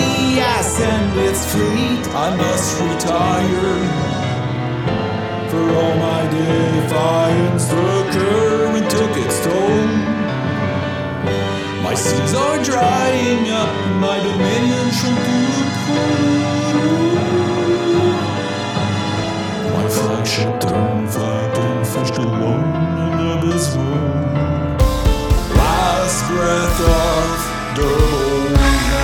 yes, and its fleet I must retire. For all my defiance, the current took its toll. My seas are drying up, my dominion shrunk to a pool. My flagship turned flat and fished alone in the abysmal. Last breath of the bold.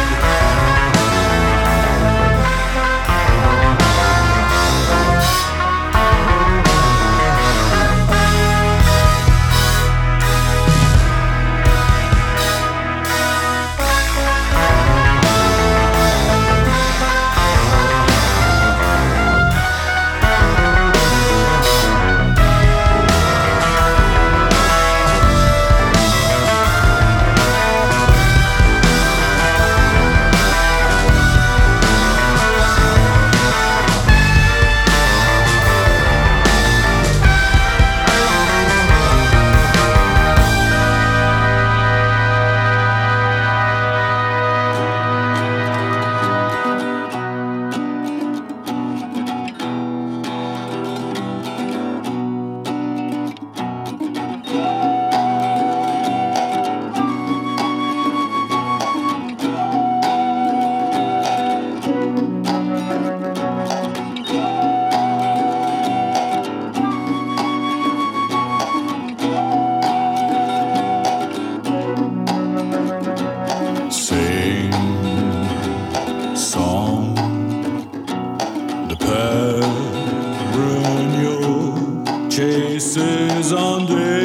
Chases on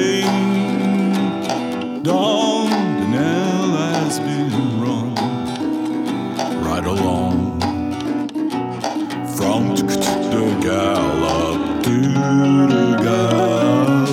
dawn, the nail has been rung right along from the gallop to the gallows.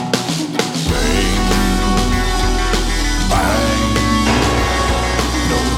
No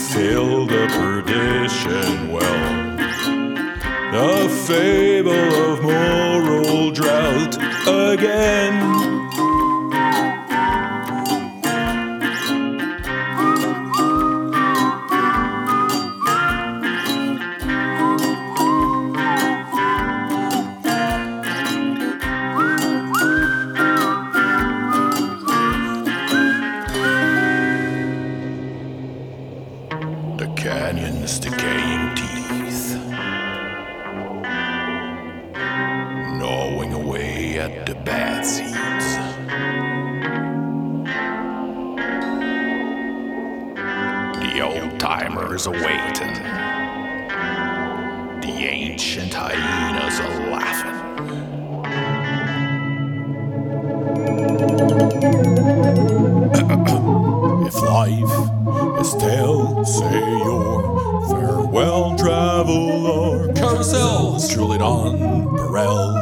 fill the perdition well. A fable of moral drought again. Canyon's decaying teeth, gnawing away at the bad seeds. The old-timers are waiting, the ancient hyenas are laughing. If life is still, say your farewell, traveler. Carousels, truly nonpareil.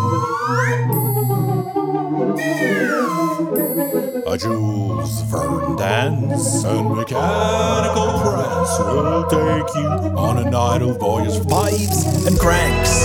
A Jules Verne dance and mechanical press will take you on an idle voyage of pipes and cranks.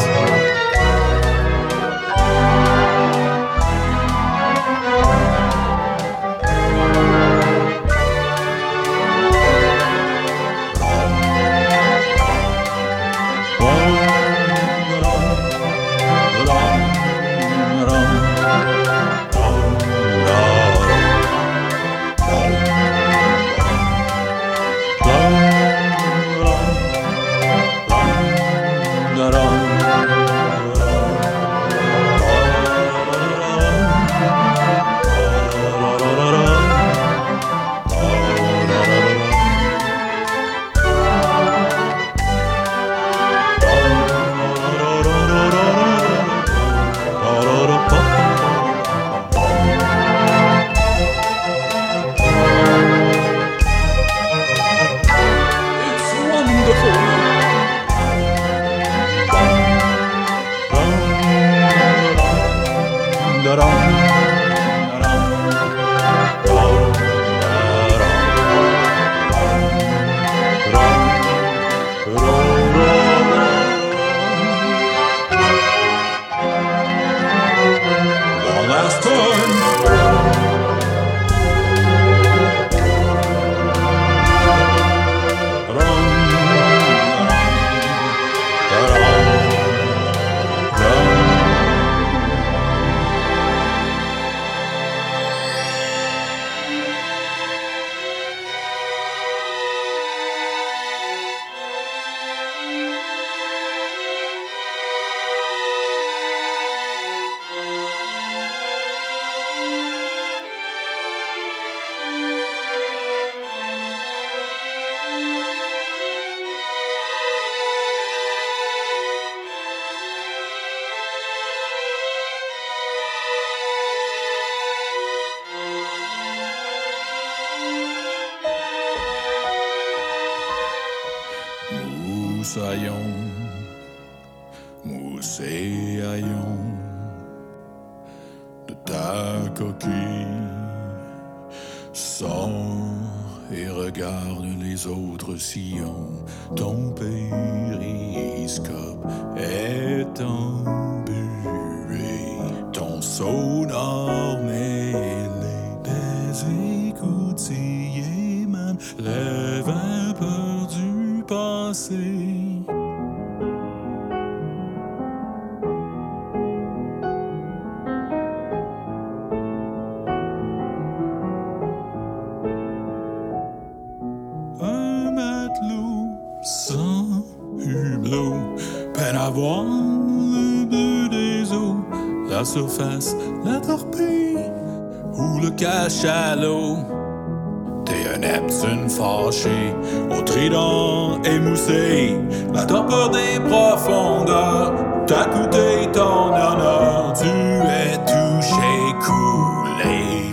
Moussaillons de ta coquille, sors et regarde les autres sillons. Ton périscope est embué, ton sonar mêlé des écoutilles émane les vapeurs du passé. Sans hublot, peine à voir le bleu des eaux, la surface, la torpille ou le cachalot. T'es un Neptune fâché, au trident émoussé, la torpeur des profondeurs t'a coûté ton honneur, tu es touché, coulé.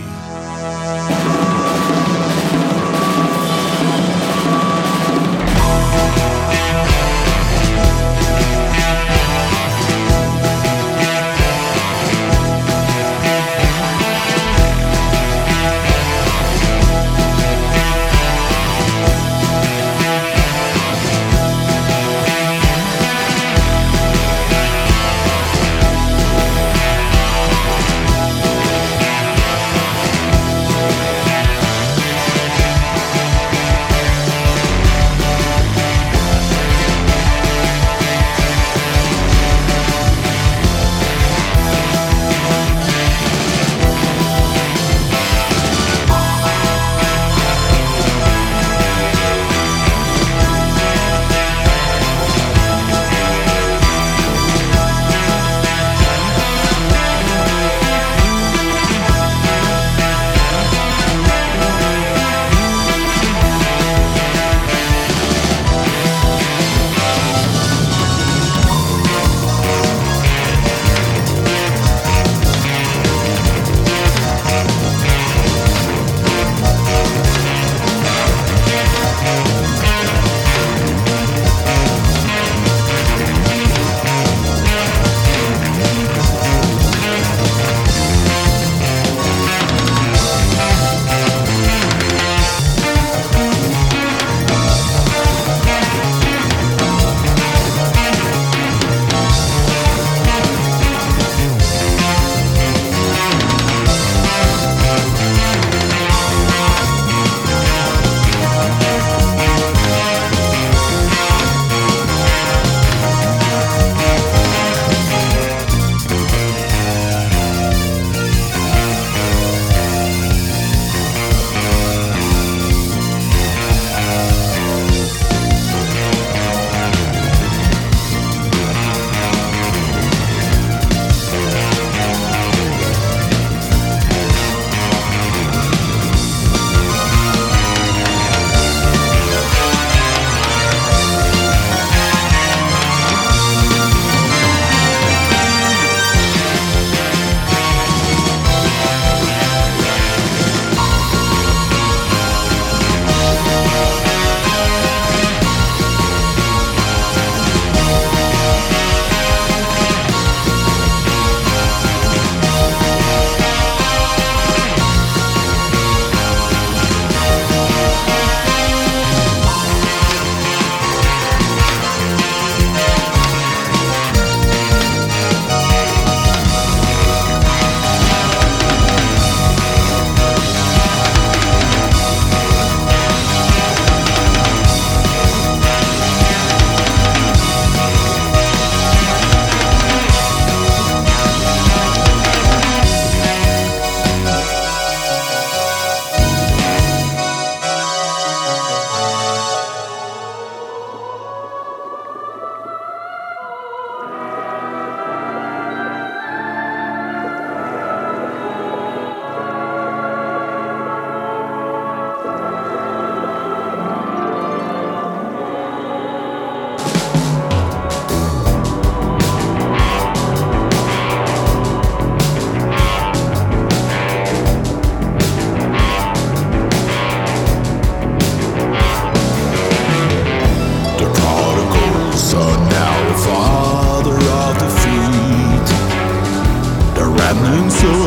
burning soul.